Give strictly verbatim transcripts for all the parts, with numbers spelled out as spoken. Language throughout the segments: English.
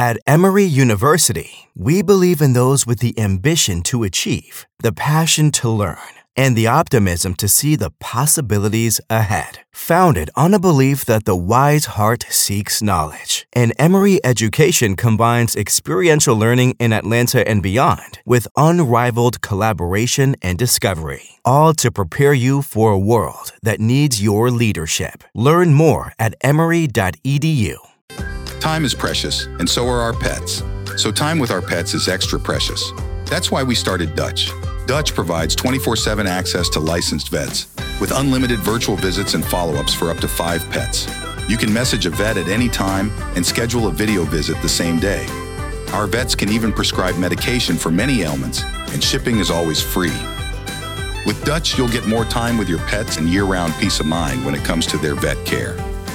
At Emory University, we believe in those with the ambition to achieve, the passion to learn, and the optimism to see the possibilities ahead. Founded on a belief that the wise heart seeks knowledge, and Emory education combines experiential learning in Atlanta and beyond with unrivaled collaboration and discovery, all to prepare you for a world that needs your leadership. Learn more at emory dot e d u. Time is precious, and so are our pets. So time with our pets is extra precious. That's why we started Dutch. Dutch provides twenty-four seven access to licensed vets with unlimited virtual visits and follow-ups for up to five pets. You can message a vet at any time and schedule a video visit the same day. Our vets can even prescribe medication for many ailments, and shipping is always free. With Dutch, you'll get more time with your pets and year-round peace of mind when it comes to their vet care.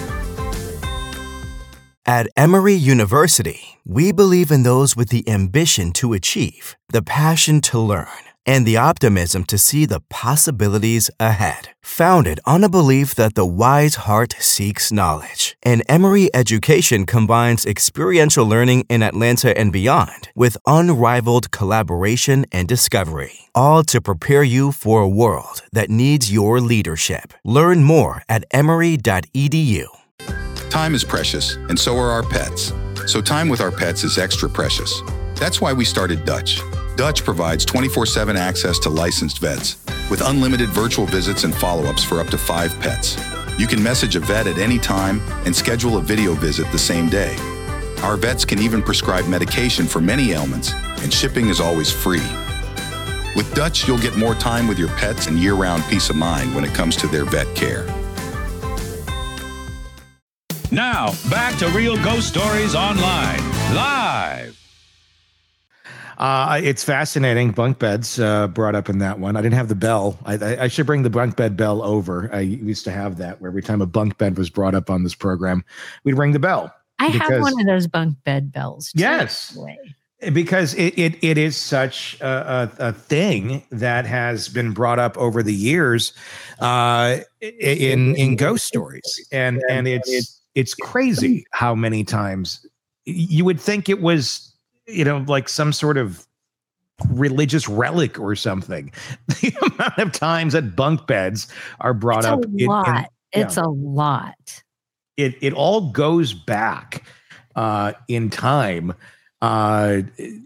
At Emory University, we believe in those with the ambition to achieve, the passion to learn, and the optimism to see the possibilities ahead. Founded on a belief that the wise heart seeks knowledge, and Emory education combines experiential learning in Atlanta and beyond with unrivaled collaboration and discovery, all to prepare you for a world that needs your leadership. Learn more at emory dot e d u. Time is precious, and so are our pets. So time with our pets is extra precious. That's why we started Dutch. Dutch provides twenty-four seven access to licensed vets with unlimited virtual visits and follow-ups for up to five pets. You can message a vet at any time and schedule a video visit the same day. Our vets can even prescribe medication for many ailments, and shipping is always free. With Dutch, you'll get more time with your pets and year-round peace of mind when it comes to their vet care. Now, back to Real Ghost Stories Online, live. Uh, it's fascinating. Bunk beds uh, brought up in that one. I didn't have the bell. I, I, I should bring the bunk bed bell over. I used to have that where every time a bunk bed was brought up on this program, we'd ring the bell. I because, have one of those bunk bed bells. Too, yes. Because it, it it is such a, a, a thing that has been brought up over the years uh, in in ghost stories, and and it's it's crazy how many times you would think it was, you know, like some sort of religious relic or something. The amount of times that bunk beds are brought it's up, a lot. In, in, it's yeah. a lot. It it all goes back uh, in time. Uh,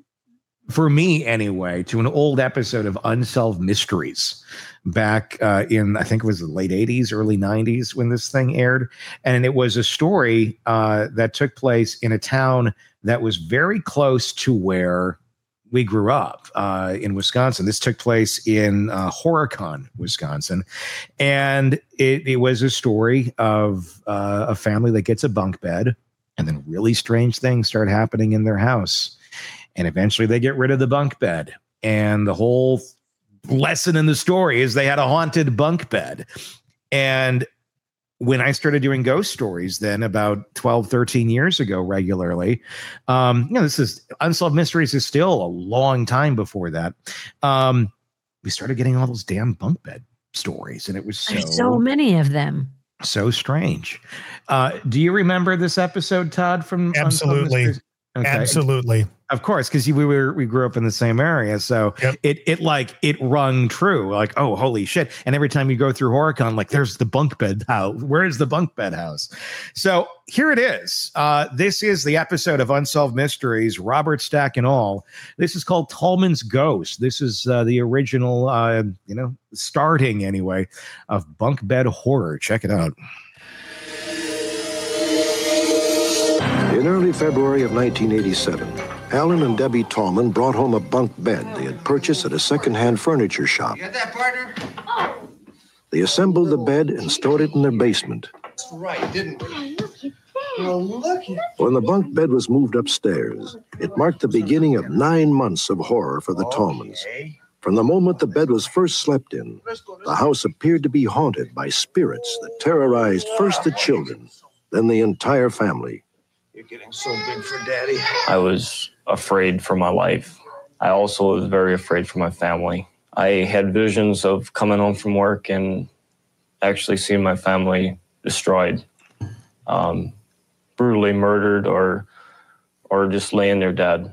for me, anyway, to an old episode of Unsolved Mysteries back uh, in, I think it was the late eighties, early nineties when this thing aired. And it was a story uh, that took place in a town that was very close to where we grew up uh, in Wisconsin. This took place in uh, Horicon, Wisconsin. And it, it was a story of uh, a family that gets a bunk bed, and then really strange things start happening in their house. And eventually they get rid of the bunk bed. And the whole lesson in the story is they had a haunted bunk bed. And when I started doing ghost stories then about twelve, thirteen years ago regularly, um, you know, this is Unsolved Mysteries is still a long time before that. Um, we started getting all those damn bunk bed stories. And it was so, There's so many of them. So strange. Uh, do you remember this episode, Todd? From absolutely, okay. absolutely, of course, because we were we grew up in the same area, so yep. it it like it rung true. Like, oh, holy shit! And every time you go through Horicon, like, there's the bunk bed house. Where is the bunk bed house? So here it is. Uh, this is the episode of Unsolved Mysteries, Robert Stack and all. This is called Tallman's Ghost. This is uh, the original, uh, you know, starting anyway of bunk bed horror. Check it out. In early February of nineteen eighty-seven, Alan and Debbie Tallman brought home a bunk bed they had purchased at a second-hand furniture shop. You got that, partner? They assembled the bed and stored it in their basement. That's right, didn't we? Well, look at When the bunk bed was moved upstairs, it marked the beginning of nine months of horror for the Tallmans. From the moment the bed was first slept in, the house appeared to be haunted by spirits that terrorized first the children, then the entire family. You're getting so big for Daddy. I was afraid for my life. I also was very afraid for my family. I had visions of coming home from work and actually seeing my family destroyed, um, brutally murdered or or just laying there dead.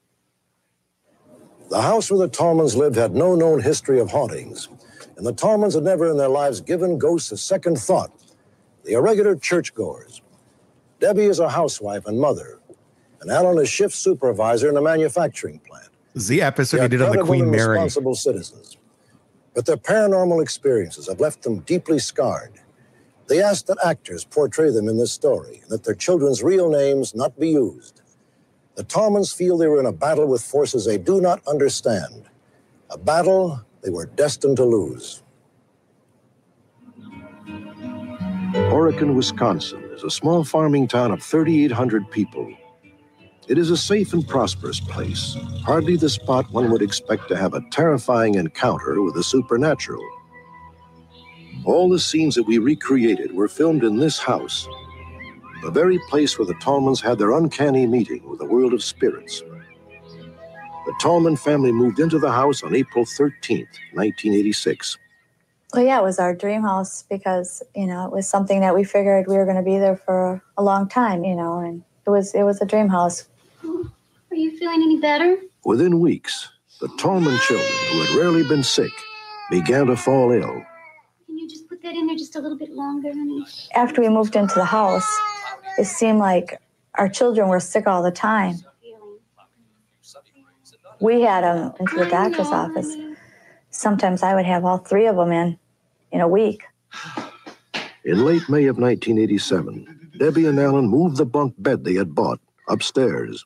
The house where the Tallmans lived had no known history of hauntings, and the Tallmans had never in their lives given ghosts a second thought. They are regular churchgoers. Debbie is a housewife and mother, and Alan is shift supervisor in a manufacturing plant. This is the episode he did on the Queen Mary. Responsible citizens, but their paranormal experiences have left them deeply scarred. They ask that actors portray them in this story, and that their children's real names not be used. The Tallmans feel they were in a battle with forces they do not understand, a battle they were destined to lose. Horicon, Wisconsin is a small farming town of thirty-eight hundred people. It is a safe and prosperous place, hardly the spot one would expect to have a terrifying encounter with the supernatural. All the scenes that we recreated were filmed in this house, the very place where the Tallmans had their uncanny meeting with the world of spirits. The Tallman family moved into the house on April thirteenth, nineteen eighty-six. Well, yeah, it was our dream house because, you know, it was something that we figured we were going to be there for a long time, you know, and it was it was a dream house. Are you feeling any better? Within weeks, the Tallman children, who had rarely been sick, began to fall ill. Can you just put that in there just a little bit longer, honey? After we moved into the house, it seemed like our children were sick all the time. We had them into the doctor's office. Sometimes I would have all three of them in in a week. In late May of nineteen eighty-seven, Debbie and Alan moved the bunk bed they had bought upstairs.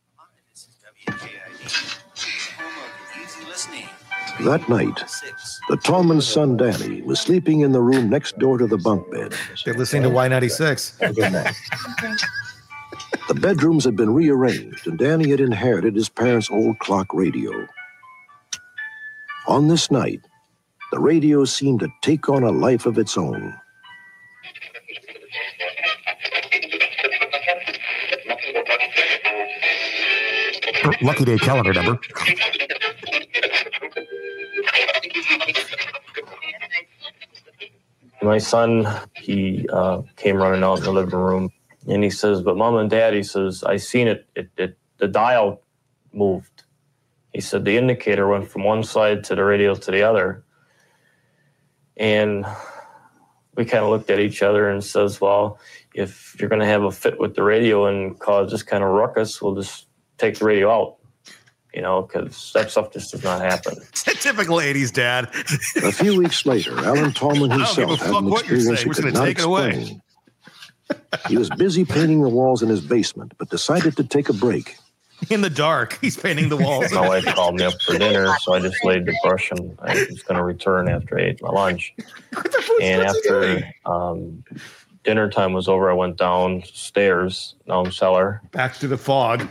That night, the Tallman's son, Danny, was sleeping in the room next door to the bunk bed. They're listening to Y ninety-six. The bedrooms had been rearranged, and Danny had inherited his parents' old clock radio. On this night, the radio seemed to take on a life of its own. Lucky Day calendar number. My son, he uh, came running out in the living room, and he says, but Mom and Dad, he says, I seen it, it, it the dial moved. He said the indicator went from one side to the radio to the other. And we kind of looked at each other and says, well, if you're going to have a fit with the radio and cause this kind of ruckus, we'll just take the radio out, you know, because that stuff just does not happen. Typical eighties dad. A few weeks later, Alan Tallman himself had an experience he could not explain. He was busy painting the walls in his basement, but decided to take a break. In the dark, he's painting the walls. My wife called me up for dinner, so I just laid the brush, and I was going to return after I ate my lunch. And after um, dinner time was over, I went downstairs, down cellar. Back to the fog.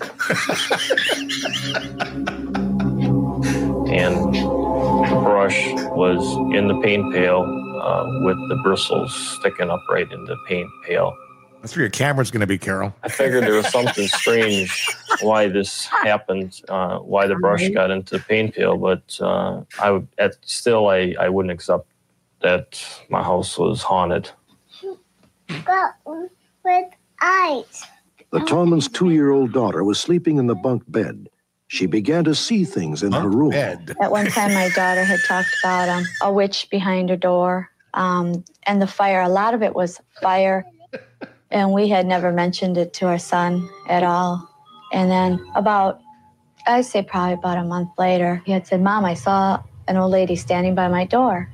And the brush was in the paint pail uh, with the bristles sticking upright in the paint pail. That's where your camera's going to be, Carol. I figured there was something strange why this happened, uh, why the brush got into the paint pail, but uh, I would, at, still I, I wouldn't accept that my house was haunted. But with ice. The Tallman's two-year-old daughter was sleeping in the bunk bed. She began to see things in bunk her room. Bed. At one time, my daughter had talked about um, a witch behind her door um, and the fire. A lot of it was fire. And we had never mentioned it to our son at all. And then about, I'd say probably about a month later, he had said, Mom, I saw an old lady standing by my door.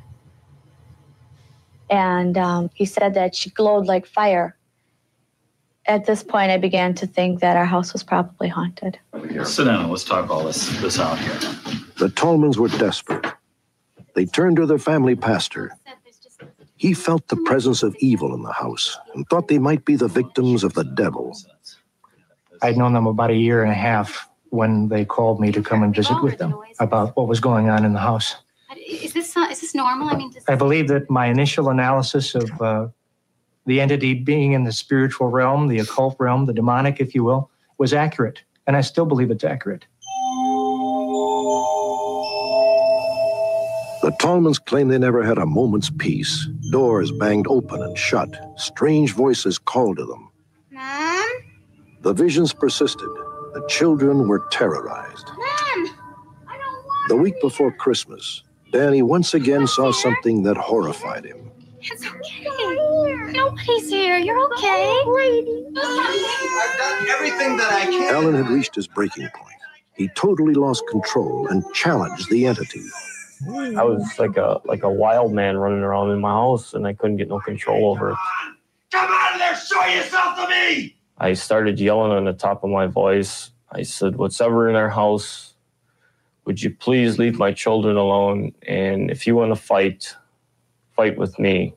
And um, he said that she glowed like fire. At this point, I began to think that our house was probably haunted. Sit down and let's talk all this, this out here. The Tallmans were desperate. They turned to their family pastor. He felt the presence of evil in the house and thought they might be the victims of the devil. I'd known them about a year and a half when they called me to come and visit with them about what was going on in the house. Is this uh, is this normal? I mean, does I believe that my initial analysis of uh, the entity being in the spiritual realm, the occult realm, the demonic, if you will, was accurate. And I still believe it's accurate. The Tallmans claim they never had a moment's peace. Doors banged open and shut. Strange voices called to them. Mom? The visions persisted. The children were terrorized. Mom! I don't want The week before Christmas, Danny once again saw something that horrified him. It's okay. Nobody's here. You're okay. I've done everything that I can. Alan had reached his breaking point. He totally lost control and challenged the entity. I was like a like a wild man running around in my house, and I couldn't get no control over it. Come out of there! Show yourself to me! I started yelling on the top of my voice. I said, "What's ever in our house, would you please leave my children alone? And if you want to fight, fight with me."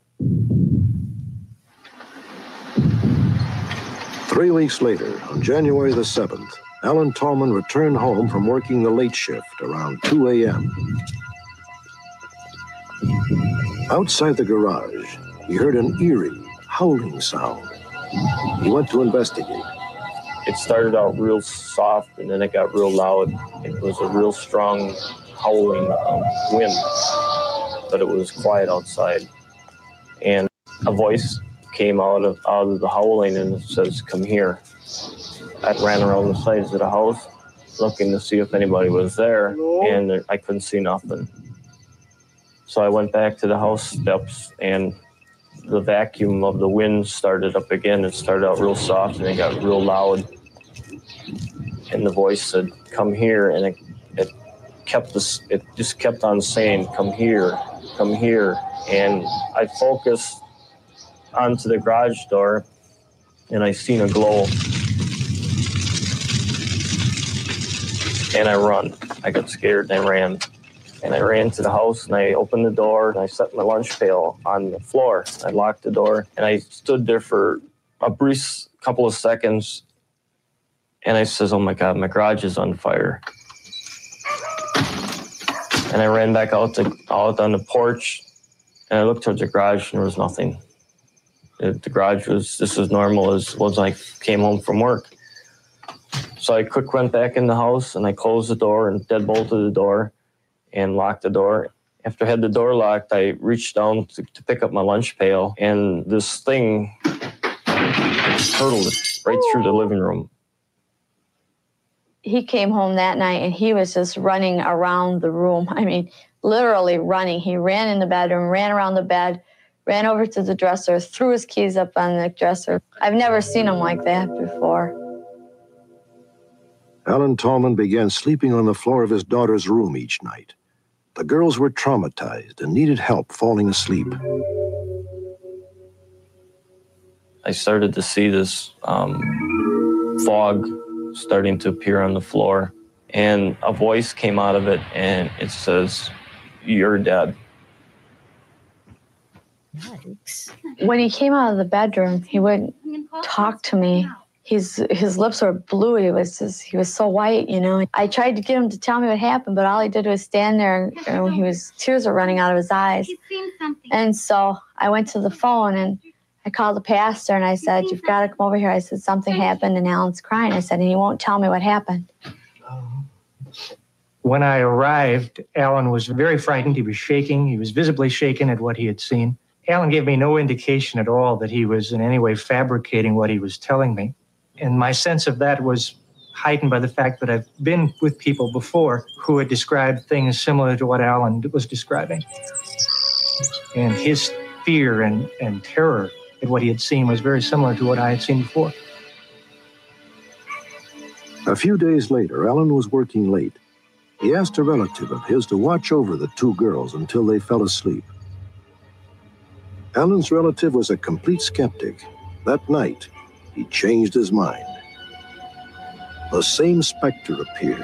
Three weeks later, on January the seventh, Alan Tallman returned home from working the late shift around two a.m. Outside the garage, he heard an eerie, howling sound. He went to investigate. It started out real soft, and then it got real loud. It was a real strong howling um, wind, but it was quiet outside. And a voice came out of out of the howling, and it says, "Come here." I ran around the sides of the house looking to see if anybody was there, and there, I couldn't see nothing. So I went back to the house steps, and the vacuum of the wind started up again. It started out real soft, and it got real loud. And the voice said, "Come here," and it, it kept this. It just kept on saying, "Come here, come here." And I focused onto the garage door, and I seen a glow. And I run. I got scared, and I ran. And I ran to the house, and I opened the door, and I set my lunch pail on the floor. I locked the door, and I stood there for a brief couple of seconds, and I says, "Oh my God, my garage is on fire." And I ran back out to out on the porch, and I looked towards the garage, and there was nothing. The, the garage was just as normal as was when I came home from work. So I quick went back in the house, and I closed the door and deadbolted the door and locked the door. After I had the door locked, I reached down to, to pick up my lunch pail, and this thing hurtled it right through the living room. He came home that night, and he was just running around the room. I mean, literally running. He ran in the bedroom, ran around the bed, ran over to the dresser, threw his keys up on the dresser. I've never seen him like that before. Alan Tallman began sleeping on the floor of his daughter's room each night. The girls were traumatized and needed help falling asleep. I started to see this um, fog starting to appear on the floor, and a voice came out of it, and it says, "You're dead." Yikes. When he came out of the bedroom, he wouldn't talk to me. His his lips were blue. He was just, he was so white, you know. I tried to get him to tell me what happened, but all he did was stand there, and he was tears were running out of his eyes. And so I went to the phone, and I called the pastor, and I said, "You've got to come over here." I said, "Something happened, and Alan's crying." I said, "And he won't tell me what happened." When I arrived, Alan was very frightened. He was shaking. He was visibly shaken at what he had seen. Alan gave me no indication at all that he was in any way fabricating what he was telling me. And my sense of that was heightened by the fact that I've been with people before who had described things similar to what Alan was describing. And his fear and, and terror at what he had seen was very similar to what I had seen before. A few days later, Alan was working late. He asked a relative of his to watch over the two girls until they fell asleep. Alan's relative was a complete skeptic. That night, he changed his mind. The same specter appeared.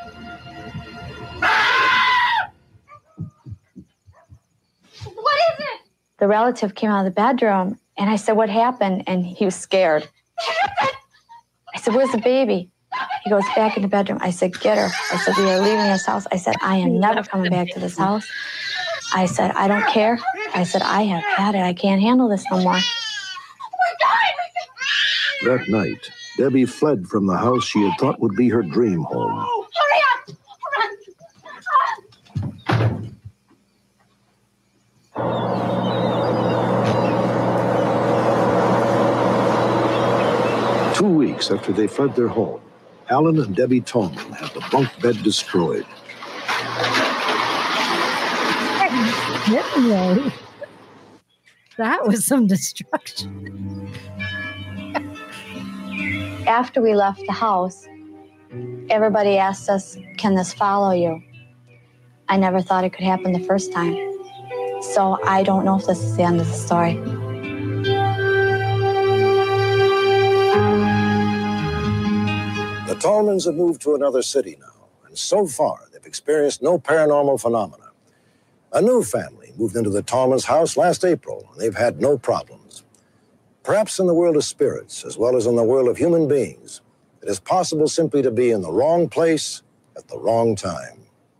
What is it? The relative came out of the bedroom, and I said, "What happened?" And he was scared. I said, "Where's the baby?" He goes, "Back in the bedroom." I said, "Get her." I said, "We are leaving this house." I said, "I am never coming back to this house." I said, "I don't care." I said, "I have had it. I can't handle this no more." That night, Debbie fled from the house she had thought would be her dream home. Hurry up! Two weeks weeks after they fled their home, Alan and Debbie Tolman had the bunk bed destroyed. That was some destruction. After we left the house, everybody asked us, can this follow you? I never thought it could happen the first time. So I don't know if this is the end of the story. The Tolmans have moved to another city now, and so far they've experienced no paranormal phenomena. A new family moved into the Tolmans' house last April, and they've had no problems. Perhaps in the world of spirits, as well as in the world of human beings, it is possible simply to be in the wrong place at the wrong time.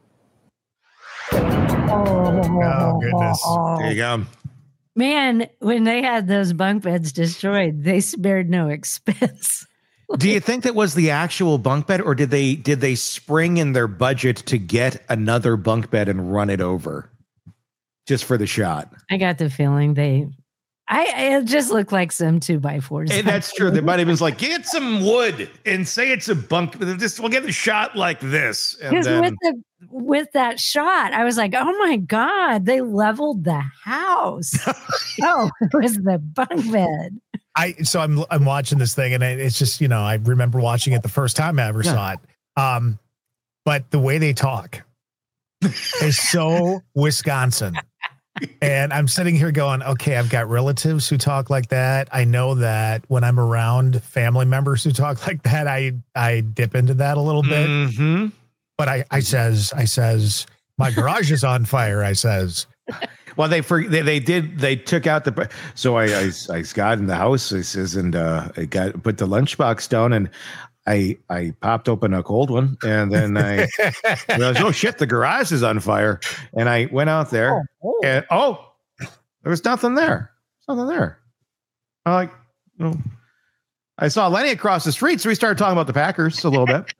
Oh, goodness. There you go. Man, when they had those bunk beds destroyed, they spared no expense. Do you think that was the actual bunk bed, or did they did they spring in their budget to get another bunk bed and run it over just for the shot? I got the feeling they, I it just looked like some two by fours. And that's true. They might have been like, get some wood and say it's a bunk. Just we'll get the shot like this. Because then... with the with that shot, I was like, oh my God, they leveled the house. Oh, it was the bunk bed. I so I'm I'm watching this thing, and it's just, you know, I remember watching it the first time I ever yeah. saw it. Um, but the way they talk is so Wisconsin. And I'm sitting here going, okay, I've got relatives who talk like that. I know that when I'm around family members who talk like that, I I dip into that a little bit. Mm-hmm. But I I says I says my garage is on fire. I says. Well, they, for, they they did they took out the so I I, I got in the house. I says and uh, I got put the lunchbox down, and I I popped open a cold one, and then I realized, oh shit, the garage is on fire, and I went out there oh, oh. and oh there was nothing there, nothing there. I like you know, I saw Lenny across the street, so we started talking about the Packers a little bit.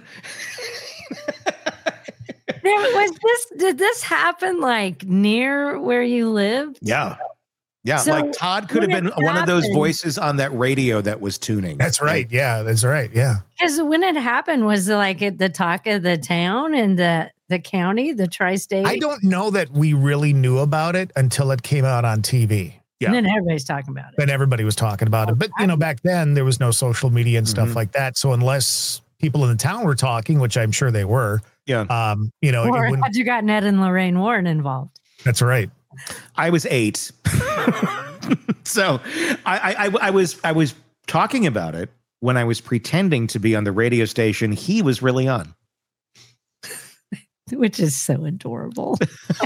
Was this, did this happen like near where you lived? Yeah. Yeah. So like Todd could have been happened, one of those voices on that radio that was tuning. That's right. Yeah. That's right. Yeah. Because when it happened, was it like at the talk of the town and the, the county, the tri-state? I don't know that we really knew about it until it came out on T V. Yeah. And then everybody's talking about it. Then everybody was talking about it. But, you know, back then there was no social media and stuff mm-hmm. like that. So unless people in the town were talking, which I'm sure they were, yeah. Um, you know, or had you gotten Ed and Lorraine Warren involved? That's right. I was eight. So I, I, I was, I was talking about it when I was pretending to be on the radio station he was really on. Which is so adorable.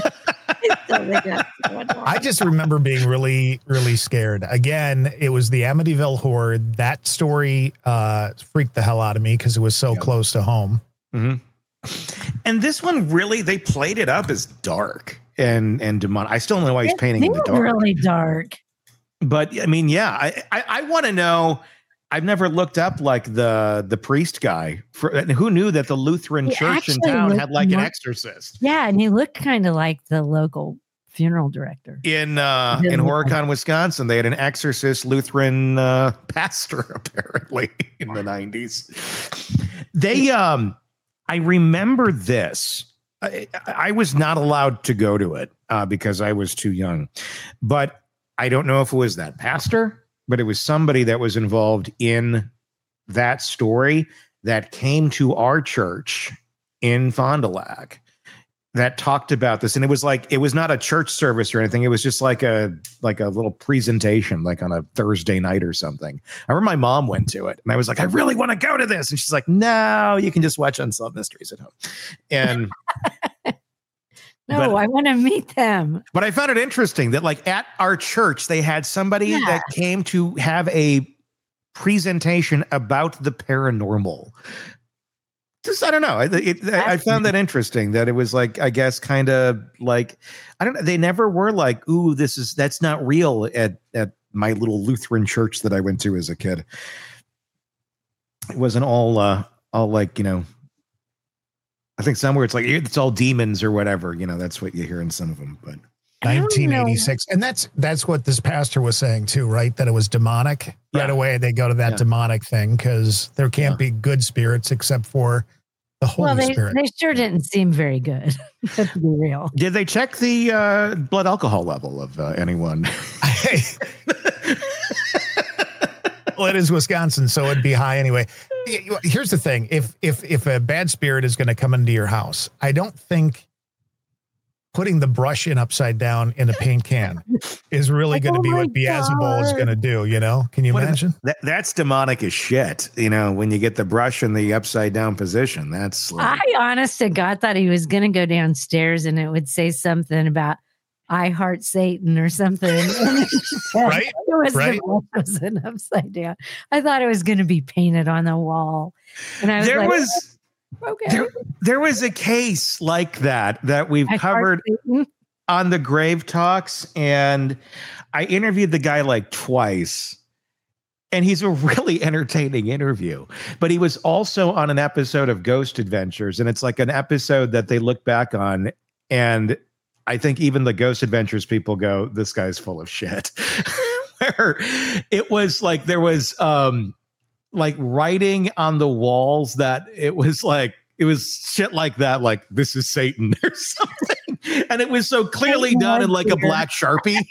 I just remember being really, really scared. Again, it was the Amityville Horror. That story uh, freaked the hell out of me because it was so yep. close to home. Mm-hmm. And this one really, they played it up as dark and and demonic. I still don't know why he's it painting in the dark. Really dark. But I mean, yeah, I I, I want to know. I've never looked up like the the priest guy. For, who knew that the Lutheran he church in town had like more, an exorcist? Yeah, and he looked kind of like the local funeral director in uh, in Horicon, Wisconsin. They had an exorcist Lutheran uh, pastor apparently in the nineties. They um. I remember this. I, I was not allowed to go to it uh, because I was too young. But I don't know if it was that pastor, but it was somebody that was involved in that story that came to our church in Fond du Lac that talked about this. And it was like, it was not a church service or anything. It was just like a, like a little presentation, like on a Thursday night or something. I remember my mom went to it and I was like, I really want to go to this. And she's like, no, you can just watch Unsolved Mysteries at home. And no, but, I want to meet them. But I found it interesting that like at our church, they had somebody yeah. that came to have a presentation about the paranormal. Just, I don't know. It, it, I found that interesting that it was like, I guess, kind of like, I don't know. They never were like, ooh, this is, that's not real at, at my little Lutheran church that I went to as a kid. It wasn't all, uh, all like, you know, I think somewhere it's like, it's all demons or whatever, you know, that's what you hear in some of them, but nineteen eighty-six. And that's that's what this pastor was saying too, right? That it was demonic. Yeah. Right away they go to that yeah. demonic thing because there can't yeah. be good spirits except for the Holy well, they, Spirit. They sure didn't seem very good, to be real. Did they check the uh, blood alcohol level of uh, anyone? Well, it is Wisconsin, so it'd be high anyway. Here's the thing. If if if a bad spirit is going to come into your house, I don't think putting the brush in upside down in a paint can is really going to oh be what Beelzebul is going to do, you know? Can you what imagine? That, that's demonic as shit, you know, when you get the brush in the upside down position. That's like, I honest to God thought he was going to go downstairs and it would say something about I heart Satan or something. Right? It was right? the was an upside down. I thought it was going to be painted on the wall. And I was there like, was okay. There, there was a case like that that we've I covered on the Grave Talks, and I interviewed the guy like twice, and he's a really entertaining interview. But he was also on an episode of Ghost Adventures, and it's like an episode that they look back on, and I think even the Ghost Adventures people go, "This guy's full of shit." Where it was like there was um. like writing on the walls that it was like, it was shit like that, like this is Satan or something. And it was so clearly done in like a black Sharpie.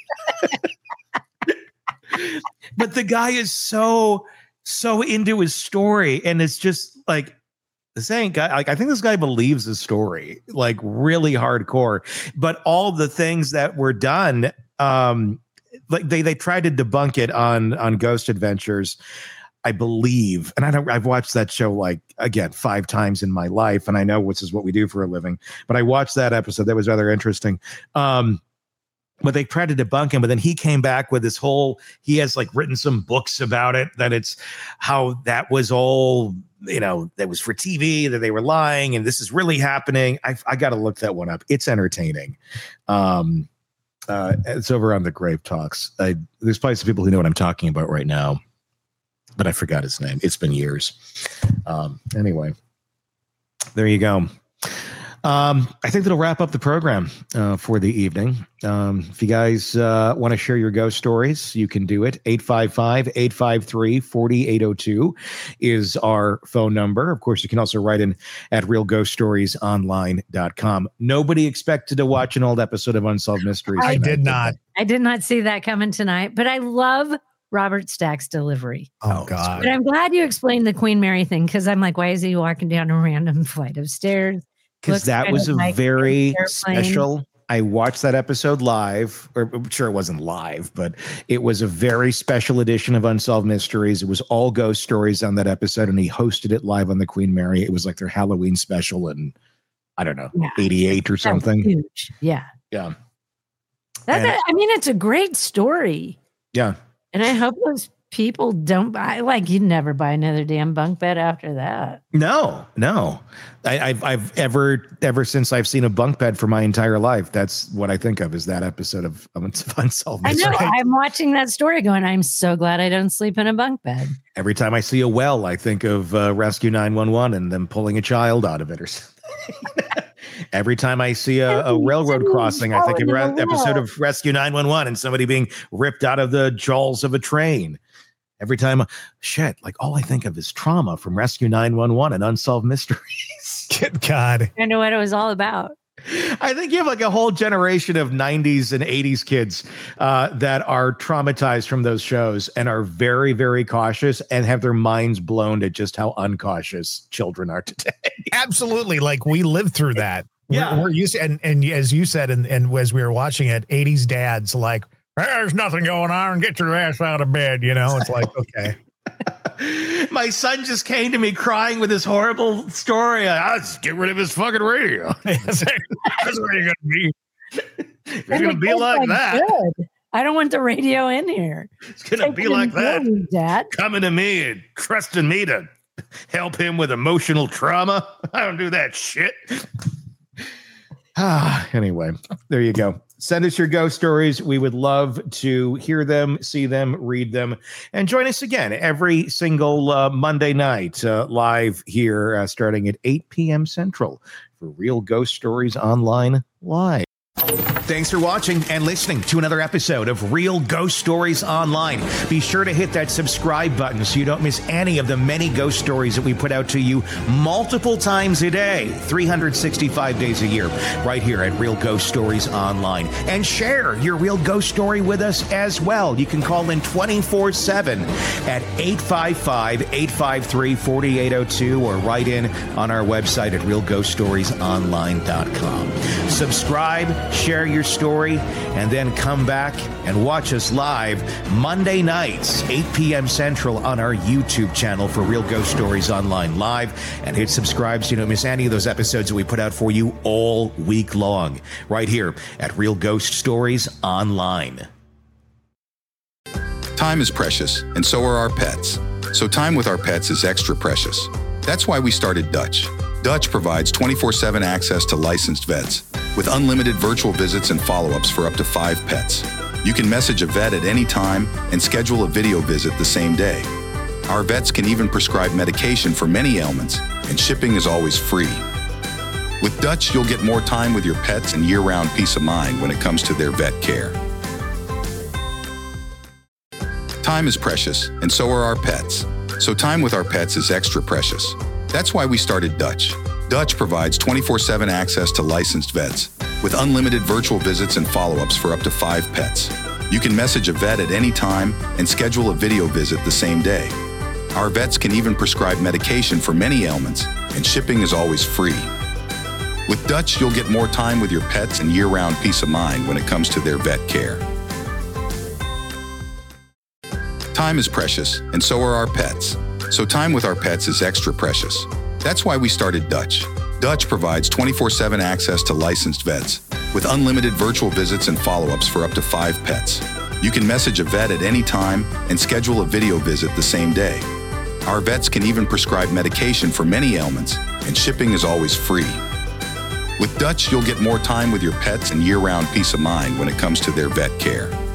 But the guy is so, so into his story. And it's just like, this ain't guy, like, I think this guy believes his story, like really hardcore, but all the things that were done, um, like they, they tried to debunk it on, on Ghost Adventures, I believe, and I don't, I've watched that show like, again, five times in my life, and I know this is what we do for a living, but I watched that episode. That was rather interesting. Um, but they tried to debunk him, but then he came back with this whole, he has like written some books about it, that it's how that was all, you know, that was for T V, that they were lying, and this is really happening. I, I got to look that one up. It's entertaining. Um, uh, it's over on the Grave Talks. I, there's probably some people who know what I'm talking about right now, but I forgot his name. It's been years. Um, anyway, there you go. Um, I think that'll wrap up the program uh, for the evening. Um, if you guys uh, want to share your ghost stories, you can do it. eight five five, eight five three, four eight zero two is our phone number. Of course, you can also write in at real ghost stories online dot com. Nobody expected to watch an old episode of Unsolved Mysteries. I did not. I did not see that coming tonight, but I love Robert Stack's delivery. Oh, God. But I'm glad you explained the Queen Mary thing, because I'm like, why is he walking down a random flight of stairs? Because that was a like very special. I watched that episode live, or I'm sure it wasn't live, but it was a very special edition of Unsolved Mysteries. It was all ghost stories on that episode, and he hosted it live on the Queen Mary. It was like their Halloween special in, I don't know, yeah. eighty-eight or something. Huge. Yeah. Yeah. That's a, I mean, it's a great story. Yeah. And I hope those people don't buy, like, you'd never buy another damn bunk bed after that. No, no. I, I've, I've ever, ever since I've seen a bunk bed for my entire life, that's what I think of is that episode of Unsolved Mysteries. I know. I'm watching that story going, I'm so glad I don't sleep in a bunk bed. Every time I see a well, I think of uh, Rescue nine one one and them pulling a child out of it or something. Every time I see a, a railroad crossing, I think of an episode of Rescue nine one one and somebody being ripped out of the jaws of a train. Every time, shit, like all I think of is trauma from Rescue nine one one and Unsolved Mysteries. Good God. I know what it was all about. I think you have like a whole generation of nineties and eighties kids uh, that are traumatized from those shows and are very, very cautious and have their minds blown at just how uncautious children are today. Absolutely. Like we lived through that. Yeah. We're, we're used to, and, and as you said, and, and as we were watching it, eighties dads like, there's nothing going on. Get your ass out of bed. You know, it's like, okay. My son just came to me crying with this horrible story. I'll just get rid of his fucking radio. That's where you're going to be. It's going to be like, like that. Good. I don't want the radio in here. It's going to be like that. Me, Dad. Coming to me and trusting me to help him with emotional trauma. I don't do that shit. Ah, anyway, there you go. Send us your ghost stories. We would love to hear them, see them, read them, and join us again every single uh, Monday night uh, live here uh, starting at eight p.m. Central for Real Ghost Stories Online Live. Thanks for watching and listening to another episode of Real Ghost Stories Online. Be sure to hit that subscribe button so you don't miss any of the many ghost stories that we put out to you multiple times a day, three hundred sixty-five days a year, right here at Real Ghost Stories Online. And share your real ghost story with us as well. You can call in twenty-four seven at eight five five, eight five three, four eight zero two or write in on our website at real ghost stories online dot com. Subscribe, share your story, and then come back and watch us live Monday nights, eight p.m. Central on our YouTube channel for Real Ghost Stories Online Live. And hit subscribe so you don't miss any of those episodes that we put out for you all week long, right here at Real Ghost Stories Online. Time is precious, and so are our pets. So time with our pets is extra precious. That's why we started Dutch. Dutch provides twenty-four seven access to licensed vets with unlimited virtual visits and follow-ups for up to five pets. You can message a vet at any time and schedule a video visit the same day. Our vets can even prescribe medication for many ailments, and shipping is always free. With Dutch, you'll get more time with your pets and year-round peace of mind when it comes to their vet care. Time is precious, and so are our pets. So time with our pets is extra precious. That's why we started Dutch. Dutch provides twenty-four seven access to licensed vets with unlimited virtual visits and follow-ups for up to five pets. You can message a vet at any time and schedule a video visit the same day. Our vets can even prescribe medication for many ailments, and shipping is always free. With Dutch, you'll get more time with your pets and year-round peace of mind when it comes to their vet care. Time is precious, and so are our pets. So time with our pets is extra precious. That's why we started Dutch. Dutch provides twenty-four seven access to licensed vets with unlimited virtual visits and follow-ups for up to five pets. You can message a vet at any time and schedule a video visit the same day. Our vets can even prescribe medication for many ailments, and shipping is always free. With Dutch, you'll get more time with your pets and year-round peace of mind when it comes to their vet care.